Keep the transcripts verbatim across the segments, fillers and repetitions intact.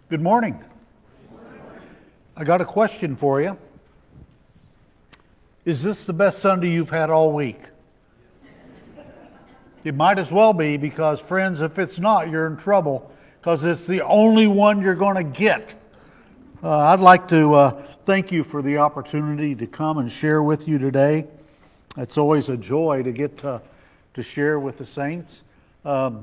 Good morning. I got a question for you. Is this the best Sunday you've had all week? It might as well be, because friends, if it's not, you're in trouble, because it's the only one you're going to get. Uh, I'd like to uh, thank you for the opportunity to come and share with you today. It's always a joy to get to, to share with the saints. Um,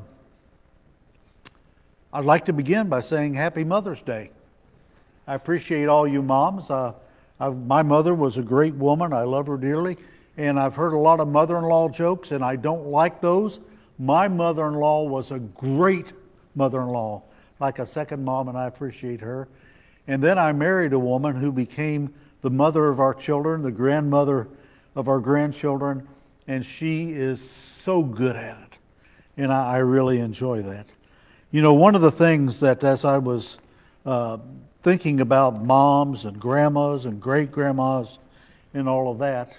I'd like to begin by saying Happy Mother's Day. I appreciate all you moms. Uh, I, my mother was a great woman. I love her dearly. And I've heard a lot of mother-in-law jokes, and I don't like those. My mother-in-law was a great mother-in-law, like a second mom, and I appreciate her. And then I married a woman who became the mother of our children, the grandmother of our grandchildren, and she is so good at it. And I, I really enjoy that. You know, one of the things that as I was uh, thinking about moms and grandmas and great-grandmas and all of that,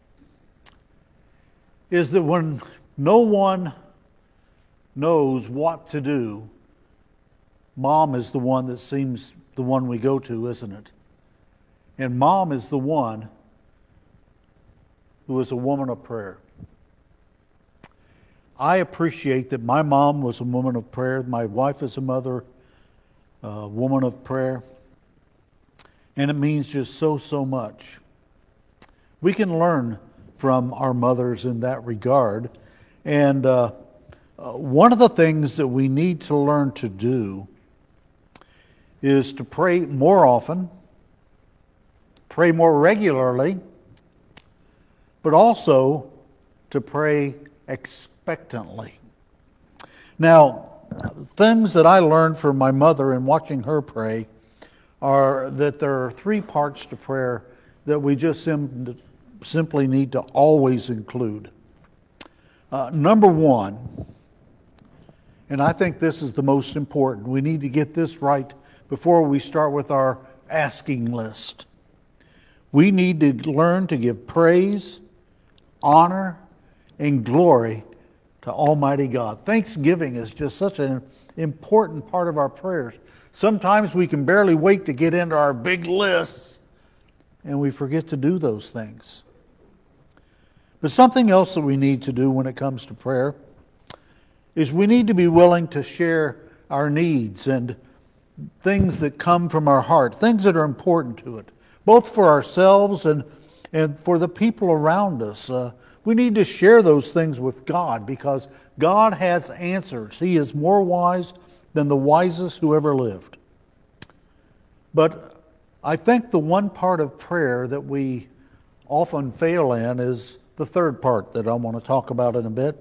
is that when no one knows what to do, mom is the one that seems the one we go to, isn't it? And mom is the one who is a woman of prayer. I appreciate that my mom was a woman of prayer. My wife is a mother, a woman of prayer. And it means just so, so much. We can learn from our mothers in that regard. And uh, uh, one of the things that we need to learn to do is to pray more often, pray more regularly, but also to pray expectantly. Now, things that I learned from my mother in watching her pray are that there are three parts to prayer that we just sim- simply need to always include. Uh, number one, and I think this is the most important, we need to get this right before we start with our asking list. We need to learn to give praise, honor, and glory to Almighty God. Thanksgiving is just such an important part of our prayers. Sometimes we can barely wait to get into our big lists, and we forget to do those things. But something else that we need to do when it comes to prayer is we need to be willing to share our needs and things that come from our heart, things that are important to it, both for ourselves and, and for the people around us. Uh, we need to share those things with God, because God has answers. He is more wise than the wisest who ever lived. But I think the one part of prayer that we often fail in is the third part that I want to talk about in a bit.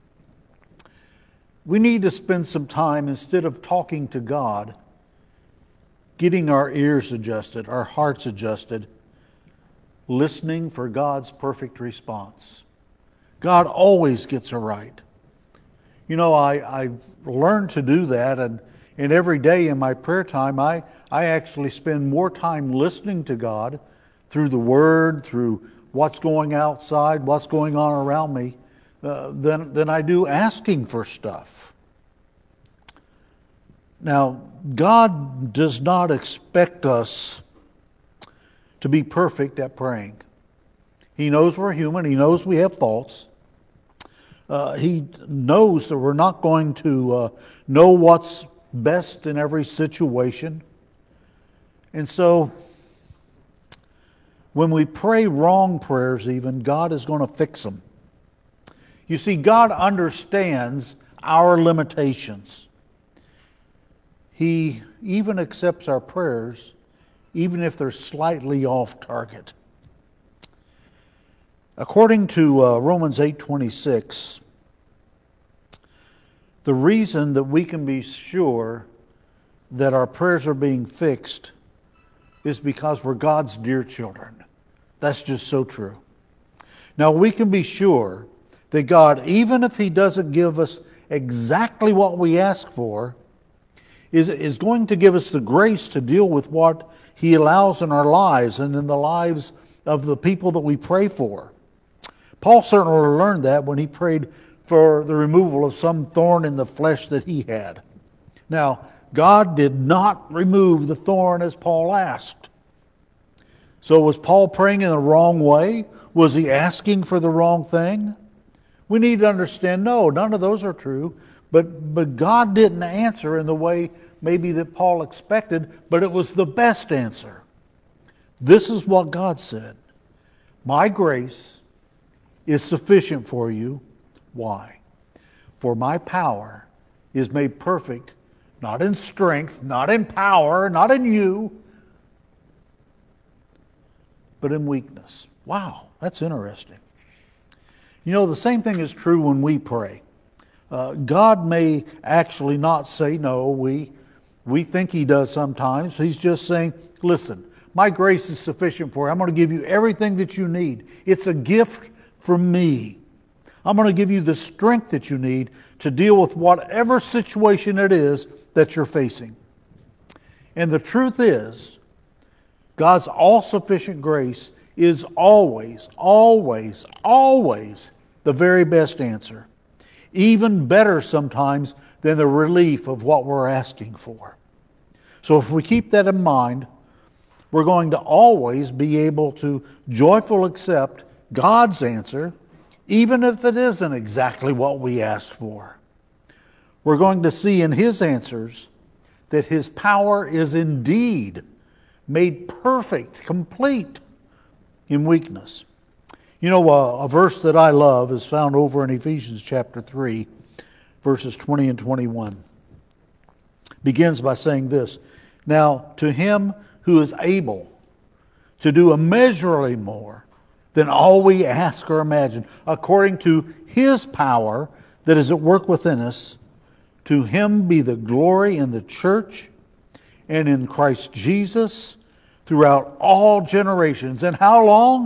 We need to spend some time, instead of talking to God, getting our ears adjusted, our hearts adjusted, listening for God's perfect response. God always gets it right. You know, I, I learned to do that, and, and every day in my prayer time, I, I actually spend more time listening to God through the Word, through what's going outside, what's going on around me, uh, than, than I do asking for stuff. Now, God does not expect us to be perfect at praying. He knows we're human. He knows we have faults. Uh, he knows that we're not going to uh, know what's best in every situation. And so, when we pray wrong prayers even, God is going to fix them. You see, God understands our limitations. He even accepts our prayers, even if they're slightly off target. According to uh, Romans eight twenty-six, the reason that we can be sure that our prayers are being fixed is because we're God's dear children. That's just so true. Now, we can be sure that God, even if He doesn't give us exactly what we ask for, is, is going to give us the grace to deal with what He allows in our lives and in the lives of the people that we pray for. Paul certainly learned that when he prayed for the removal of some thorn in the flesh that he had. Now, God did not remove the thorn as Paul asked. So was Paul praying in the wrong way? Was he asking for the wrong thing? We need to understand, no, none of those are true. But, but God didn't answer in the way maybe that Paul expected, but it was the best answer. This is what God said. My grace is sufficient for you. Why? For my power is made perfect, not in strength, not in power, not in you, but in weakness. Wow, that's interesting. You know, the same thing is true when we pray. Uh, God may actually not say no. We, we think He does sometimes. He's just saying, listen, my grace is sufficient for you. I'm going to give you everything that you need. It's a gift from me. I'm going to give you the strength that you need to deal with whatever situation it is that you're facing. And the truth is, God's all-sufficient grace is always, always, always the very best answer. Even better sometimes than the relief of what we're asking for. So if we keep that in mind, we're going to always be able to joyfully accept God's answer, even if it isn't exactly what we asked for. We're going to see in His answers that His power is indeed made perfect, complete in weakness. You know, a, a verse that I love is found over in Ephesians chapter three, verses twenty and twenty-one. Begins by saying this, now to Him who is able to do immeasurably more than all we ask or imagine, according to His power that is at work within us, to Him be the glory in the church and in Christ Jesus throughout all generations. And how long?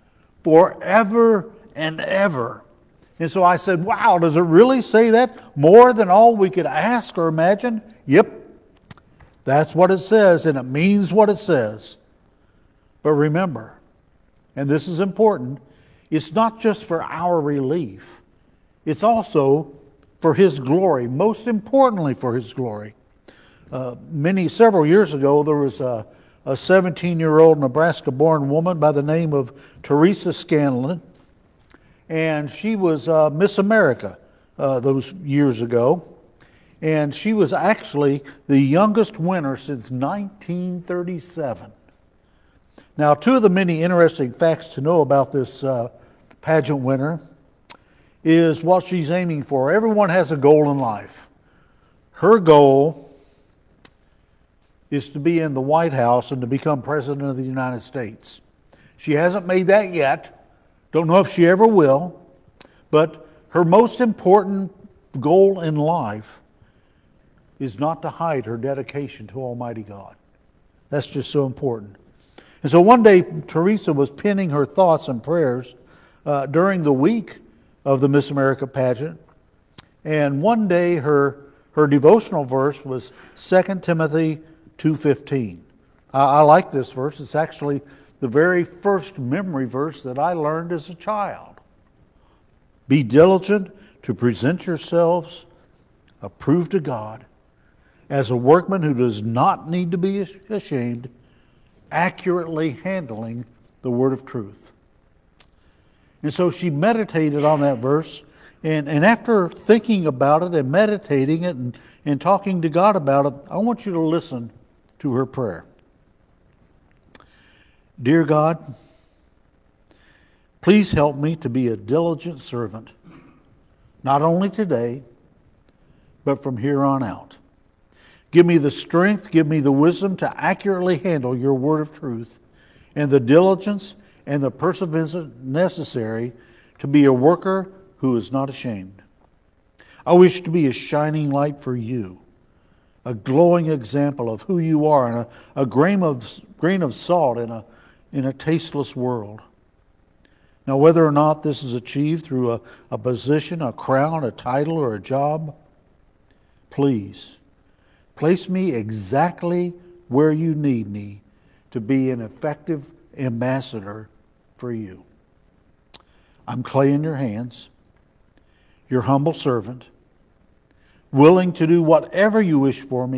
Forever and ever. And so I said, wow, does it really say that? More than all we could ask or imagine? Yep. That's what it says, and it means what it says. But remember, and this is important, it's not just for our relief. It's also for His glory, most importantly for His glory. Uh, many, several years ago, there was a, a seventeen-year-old Nebraska-born woman by the name of Teresa Scanlon, and she was uh, Miss America uh, those years ago. And she was actually the youngest winner since nineteen thirty-seven. Now, two of the many interesting facts to know about this uh, pageant winner is what she's aiming for. Everyone has a goal in life. Her goal is to be in the White House and to become President of the United States. She hasn't made that yet. Don't know if she ever will. But her most important goal in life is not to hide her dedication to Almighty God. That's just so important. And so one day, Teresa was penning her thoughts and prayers uh, during the week of the Miss America pageant. And one day, her, her devotional verse was Second Timothy two fifteen. I, I like this verse. It's actually the very first memory verse that I learned as a child. Be diligent to present yourselves approved to God, as a workman who does not need to be ashamed, accurately handling the word of truth. And so she meditated on that verse, and, and after thinking about it and meditating it and, and talking to God about it, I want you to listen to her prayer. Dear God, please help me to be a diligent servant, not only today, but from here on out. Give me the strength, give me the wisdom to accurately handle your word of truth, and the diligence and the perseverance necessary to be a worker who is not ashamed. I wish to be a shining light for you, a glowing example of who you are, and a, a grain of grain of salt in a in a tasteless world. Now, whether or not this is achieved through a, a position, a crown, a title, or a job, please place me exactly where you need me to be an effective ambassador for you. I'm clay in your hands, your humble servant, willing to do whatever you wish for me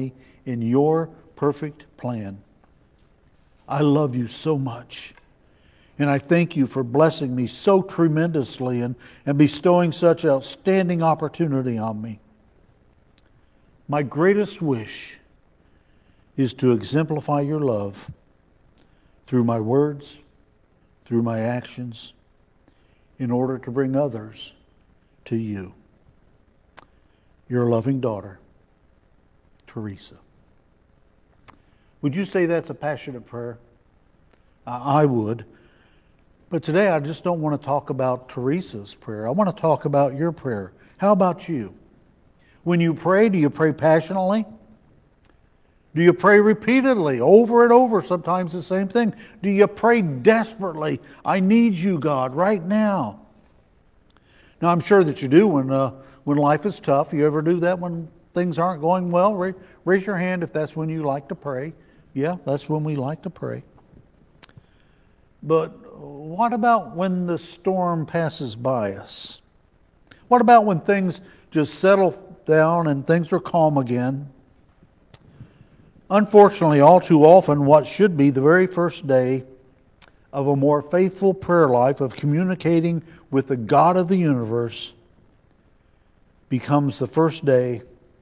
in your perfect plan. I love you so much. And I thank you for blessing me so tremendously and, and bestowing such outstanding opportunity on me. My greatest wish is to exemplify your love through my words, through my actions, in order to bring others to you. Your loving daughter, Teresa. Would you say that's a passionate prayer? I would. But today I just don't want to talk about Teresa's prayer. I want to talk about your prayer. How about you? When you pray, do you pray passionately? Do you pray repeatedly, over and over, sometimes the same thing? Do you pray desperately? I need you, God, right now. Now, I'm sure that you do when uh, when life is tough. You ever do that when things aren't going well? Raise, raise your hand if that's when you like to pray. Yeah, that's when we like to pray. But what about when the storm passes by us? What about when things just settle down and things are calm again? Unfortunately, all too often, what should be the very first day of a more faithful prayer life, of communicating with the God of the universe, becomes the first day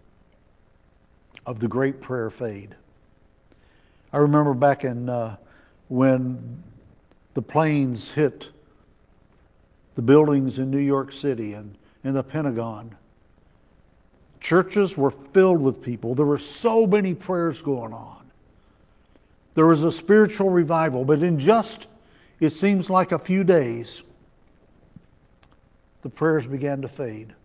of the great prayer fade. I remember back in uh, when the planes hit the buildings in New York City and in the Pentagon. Churches were filled with people. There were so many prayers going on. There was a spiritual revival, but in just, it seems like a few days, the prayers began to fade.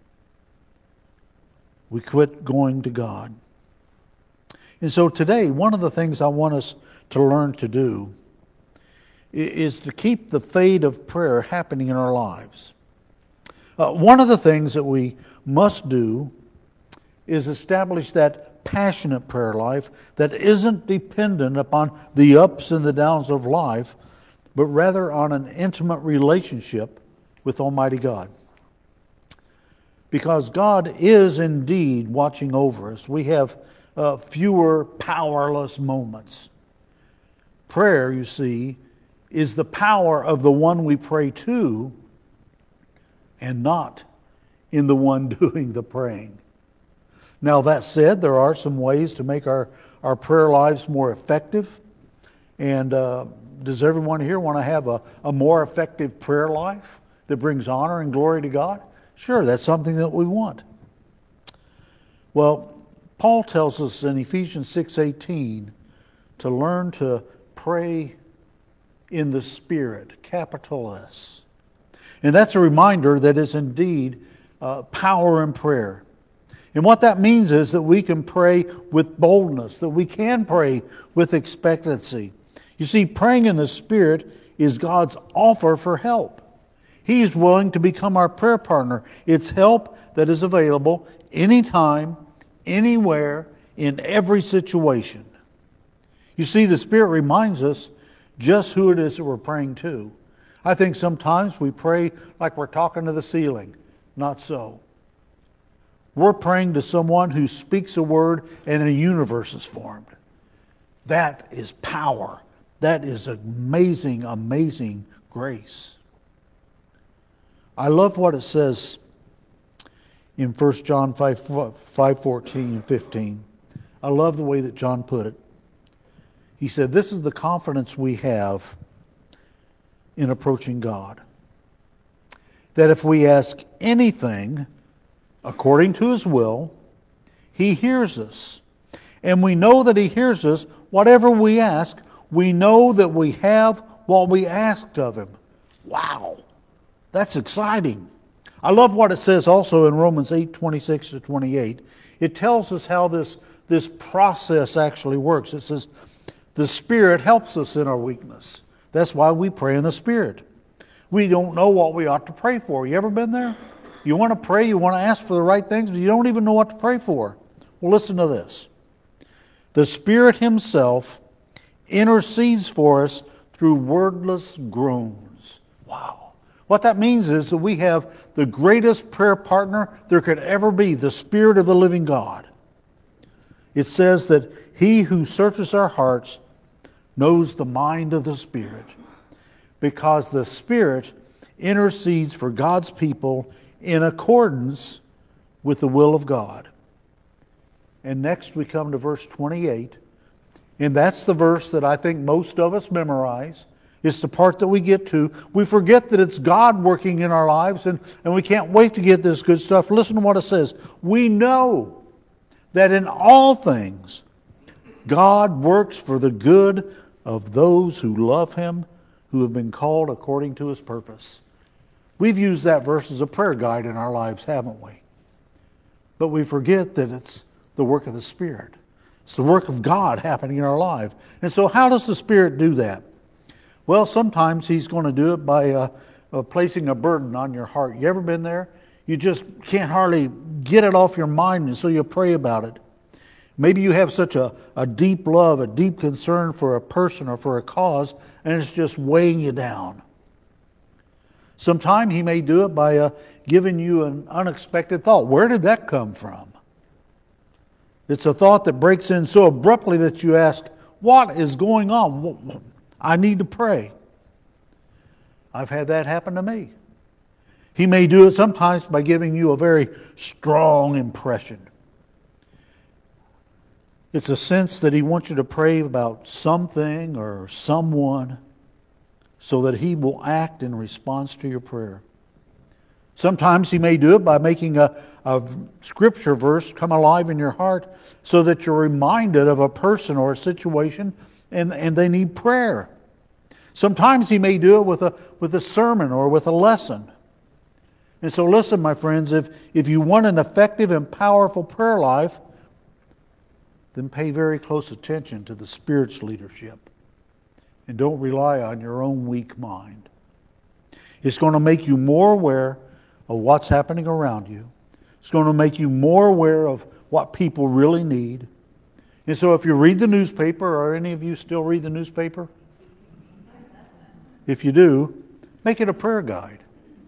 We quit going to God. And so today, one of the things I want us to learn to do is to keep the fade of prayer happening in our lives. Uh, one of the things that we must do is establish that passionate prayer life that isn't dependent upon the ups and the downs of life, but rather on an intimate relationship with Almighty God. Because God is indeed watching over us. We have uh, fewer powerless moments. Prayer, you see, is the power of the one we pray to and not in the one doing the praying. Now, that said, there are some ways to make our, our prayer lives more effective. And uh, does everyone here want to have a, a more effective prayer life that brings honor and glory to God? Sure, that's something that we want. Well, Paul tells us in Ephesians six eighteen to learn to pray in the Spirit, capital S. And that's a reminder that is indeed uh, power in prayer. And what that means is that we can pray with boldness, that we can pray with expectancy. You see, praying in the Spirit is God's offer for help. He is willing to become our prayer partner. It's help that is available anytime, anywhere, in every situation. You see, the Spirit reminds us just who it is that we're praying to. I think sometimes we pray like we're talking to the ceiling. Not so. We're praying to someone who speaks a word and a universe is formed. That is power. That is amazing, amazing grace. I love what it says in First John five fourteen and fifteen. I love the way that John put it. He said, this is the confidence we have in approaching God. That if we ask anything according to His will, He hears us. And we know that He hears us. Whatever we ask, we know that we have what we asked of Him. Wow, that's exciting. I love what it says also in Romans eight twenty-six to twenty-eight. It tells us how this, this process actually works. It says, the Spirit helps us in our weakness. That's why we pray in the Spirit. We don't know what we ought to pray for. You ever been there? You want to pray, you want to ask for the right things, but you don't even know what to pray for. Well, listen to this. The Spirit Himself intercedes for us through wordless groans. Wow. What that means is that we have the greatest prayer partner there could ever be, the Spirit of the living God. It says that He who searches our hearts knows the mind of the Spirit, because the Spirit intercedes for God's people in accordance with the will of God. And next we come to verse twenty-eight. And that's the verse that I think most of us memorize. It's the part that we get to. We forget that it's God working in our lives, and, and we can't wait to get this good stuff. Listen to what it says. We know that in all things God works for the good of those who love Him, who have been called according to His purpose. We've used that verse as a prayer guide in our lives, haven't we? But we forget that it's the work of the Spirit. It's the work of God happening in our life. And so how does the Spirit do that? Well, sometimes He's going to do it by uh, uh, placing a burden on your heart. You ever been there? You just can't hardly get it off your mind, and so you pray about it. Maybe you have such a, a deep love, a deep concern for a person or for a cause, and it's just weighing you down. Sometimes He may do it by uh, giving you an unexpected thought. Where did that come from? It's a thought that breaks in so abruptly that you ask, what is going on? I need to pray. I've had that happen to me. He may do it sometimes by giving you a very strong impression. It's a sense that He wants you to pray about something or someone so that He will act in response to your prayer. Sometimes He may do it by making a, a scripture verse come alive in your heart so that you're reminded of a person or a situation and, and they need prayer. Sometimes He may do it with a, with a sermon or with a lesson. And so listen, my friends, if, if you want an effective and powerful prayer life, then pay very close attention to the Spirit's leadership. And don't rely on your own weak mind. It's going to make you more aware of what's happening around you. It's going to make you more aware of what people really need. And so if you read the newspaper, or any of you still read the newspaper? If you do, make it a prayer guide.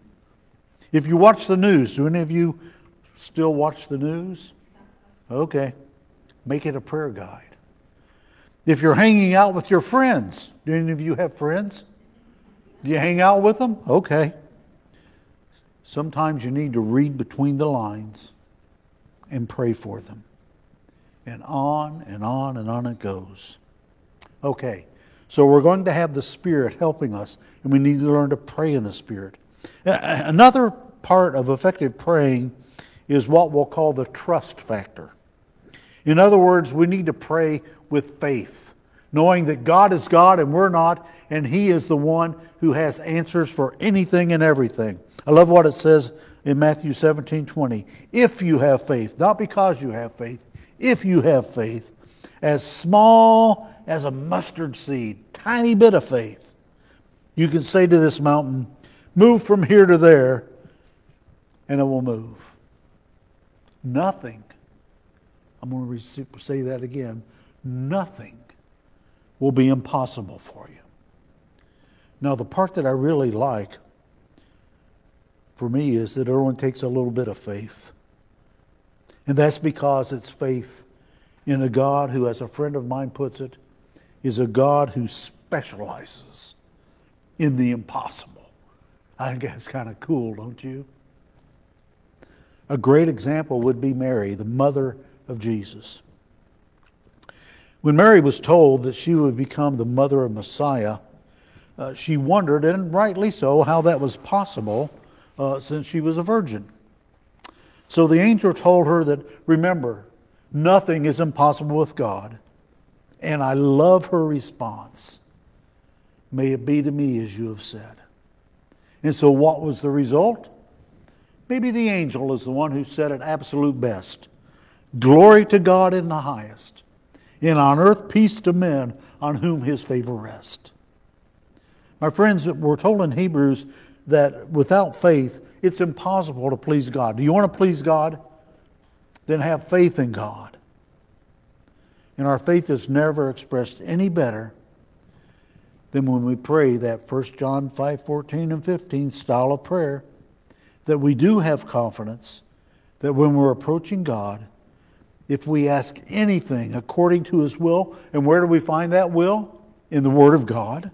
If you watch the news, do any of you still watch the news? Okay. Make it a prayer guide. If you're hanging out with your friends, do any of you have friends? Do you hang out with them? Okay. Sometimes you need to read between the lines and pray for them. And on and on and on it goes. Okay, so we're going to have the Spirit helping us, and we need to learn to pray in the Spirit. Another part of effective praying is what we'll call the trust factor. In other words, we need to pray with faith, knowing that God is God and we're not, and He is the one who has answers for anything and everything. I love what it says in Matthew seventeen twenty. If you have faith, not because you have faith, if you have faith, as small as a mustard seed, tiny bit of faith, you can say to this mountain, move from here to there, and it will move. Nothing, I'm going to say that again, nothing will be impossible for you. Now, the part that I really like for me is that it only takes a little bit of faith. And that's because it's faith in a God who, as a friend of mine puts it, is a God who specializes in the impossible. I think that's kind of cool, don't you? A great example would be Mary, the mother of Jesus. When Mary was told that she would become the mother of Messiah, uh, she wondered, and rightly so, how that was possible uh, since she was a virgin. So the angel told her that, remember, nothing is impossible with God. And I love her response. May it be to me as you have said. And so what was the result? Maybe the angel is the one who said it absolute best. Glory to God in the highest, and on earth peace to men on whom His favor rests. My friends, we're told in Hebrews that without faith, it's impossible to please God. Do you want to please God? Then have faith in God. And our faith is never expressed any better than when we pray that First John five fourteen and fifteen style of prayer, that we do have confidence that when we're approaching God, if we ask anything according to His will. And where do we find that will? In the Word of God.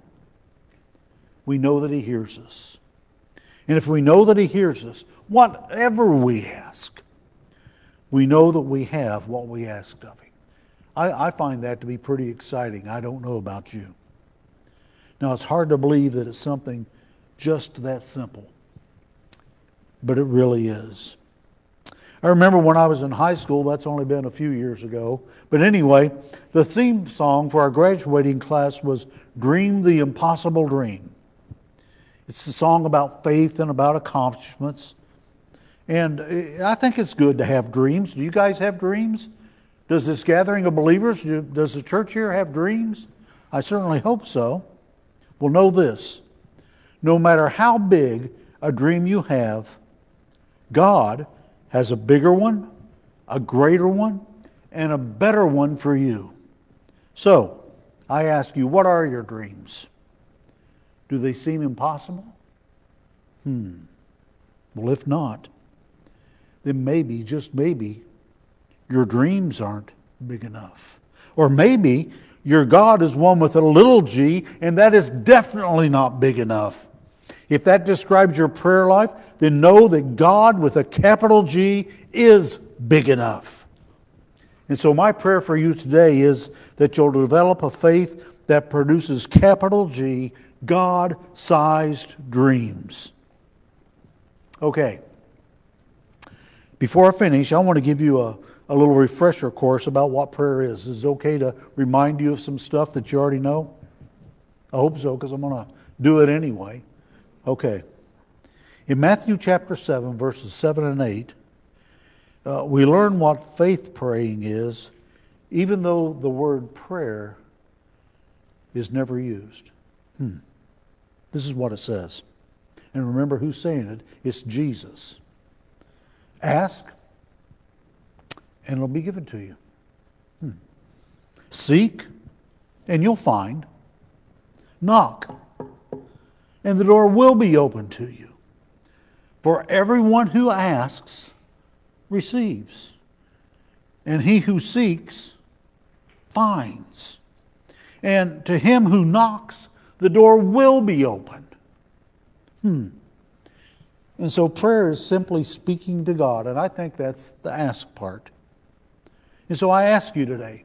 We know that He hears us. And if we know that He hears us, whatever we ask, we know that we have what we asked of Him. I, I find that to be pretty exciting. I don't know about you. Now, it's hard to believe that it's something just that simple, but it really is. I remember when I was in high school, that's only been a few years ago, but anyway, the theme song for our graduating class was Dream the Impossible Dream. It's a song about faith and about accomplishments. And I think it's good to have dreams. Do you guys have dreams? Does this gathering of believers, does the church here have dreams? I certainly hope so. Well, know this. No matter how big a dream you have, God has a bigger one, a greater one, and a better one for you. So, I ask you, what are your dreams? Do they seem impossible? Hmm. Well, if not, then maybe, just maybe, your dreams aren't big enough. Or maybe your God is one with a little g, and that is definitely not big enough. If that describes your prayer life, then know that God with a capital G is big enough. And so my prayer for you today is that you'll develop a faith that produces capital G, God-sized dreams. Okay. Before I finish, I want to give you a, a little refresher course about what prayer is. Is it okay to remind you of some stuff that you already know? I hope so, because I'm going to do it anyway. Okay. In Matthew chapter seven, verses seven and eight, uh, we learn what faith praying is, even though the word prayer is never used. Hmm. This is what it says. And remember who's saying it. It's Jesus. Ask, and it'll be given to you. Hmm. Seek, and you'll find. Knock, and the door will be open to you. For everyone who asks receives, and he who seeks finds. And to him who knocks, the door will be opened. Hmm. And so prayer is simply speaking to God, and I think that's the ask part. And so I ask you today,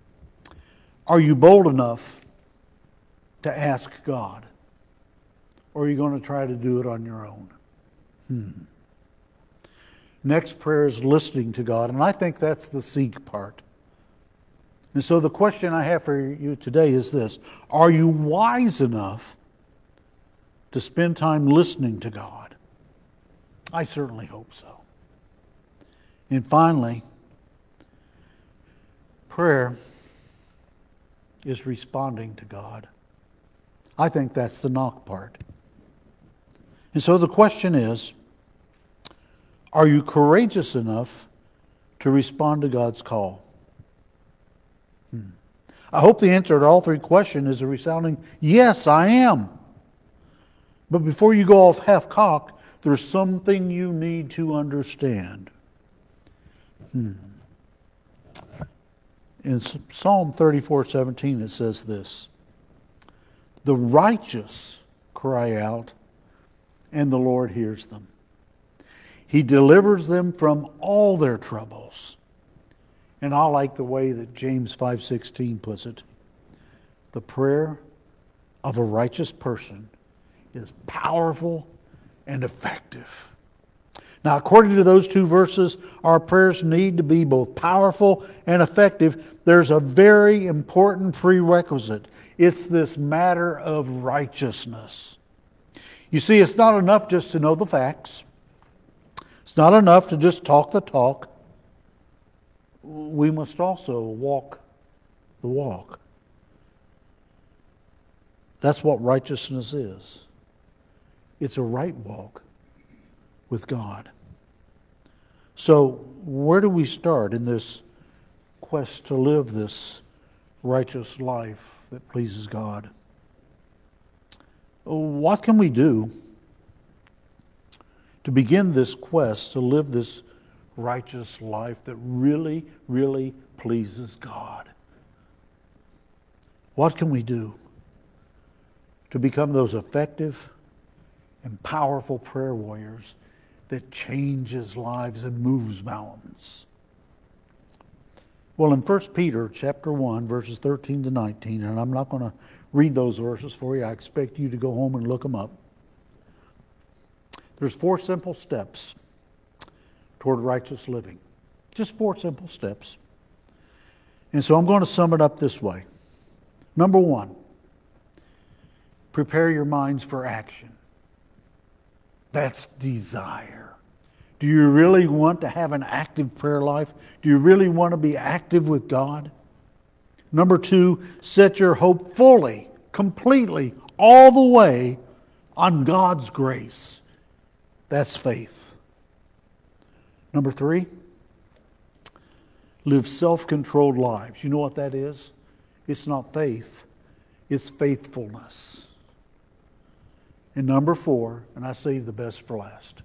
are you bold enough to ask God? Or are you going to try to do it on your own? Hmm. Next prayer is listening to God, and I think that's the seek part. And so the question I have for you today is this. Are you wise enough to spend time listening to God? I certainly hope so. And finally, prayer is responding to God. I think that's the knock part. And so the question is, are you courageous enough to respond to God's call? Hmm. I hope the answer to all three questions is a resounding, yes, I am. But before you go off half-cocked, there's something you need to understand. Hmm. In Psalm thirty-four seventeen, it says this, the righteous cry out, and the Lord hears them. He delivers them from all their troubles. And I like the way that James five sixteen puts it. The prayer of a righteous person is powerful and effective. Now, according to those two verses, our prayers need to be both powerful and effective. There's a very important prerequisite. It's this matter of righteousness. You see, it's not enough just to know the facts. It's not enough to just talk the talk. We must also walk the walk. That's what righteousness is. It's a right walk with God. So, where do we start in this quest to live this righteous life that pleases God? What can we do to begin this quest to live this righteous life that really, really pleases God. What can we do to become those effective and powerful prayer warriors that changes lives and moves mountains? Well, in First Peter chapter one, verses thirteen to nineteen, and I'm not going to read those verses for you. I expect you to go home and look them up. There's four simple steps toward righteous living. Just four simple steps. And so I'm going to sum it up this way. Number one, prepare your minds for action. That's desire. Do you really want to have an active prayer life? Do you really want to be active with God? Number two, set your hope fully, completely, all the way on God's grace. That's faith. Number three, live self-controlled lives. You know what that is? It's not faith, it's faithfulness. And number four, and I save the best for last,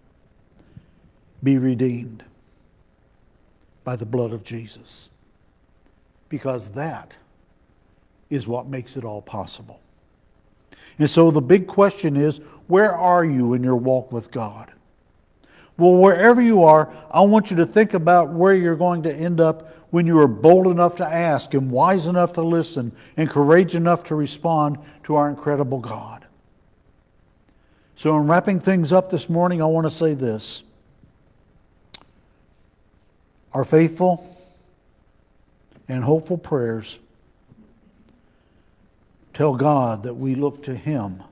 be redeemed by the blood of Jesus. Because that is what makes it all possible. And so the big question is, where are you in your walk with God? Well, wherever you are, I want you to think about where you're going to end up when you are bold enough to ask and wise enough to listen and courageous enough to respond to our incredible God. So in wrapping things up this morning, I want to say this. Our faithful and hopeful prayers tell God that we look to Him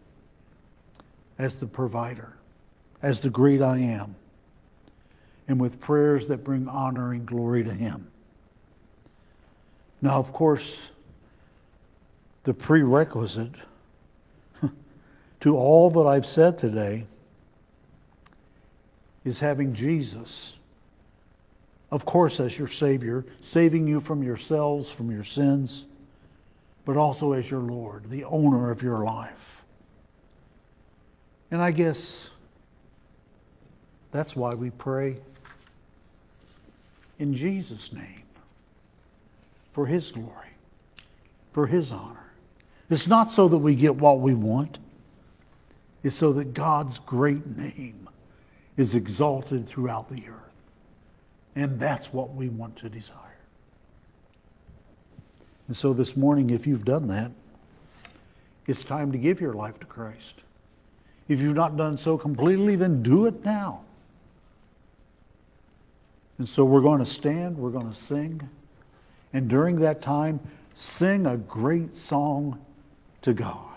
as the provider, as the great I am, and with prayers that bring honor and glory to Him. Now, of course, the prerequisite to all that I've said today is having Jesus, of course, as your Savior, saving you from yourselves, from your sins, but also as your Lord, the owner of your life. And I guess that's why we pray in Jesus' name, for His glory, for His honor. It's not so that we get what we want. It's so that God's great name is exalted throughout the earth. And that's what we want to desire. And so this morning, if you've done that, it's time to give your life to Christ. If you've not done so completely, then do it now. And so we're going to stand, we're going to sing, and during that time, sing a great song to God.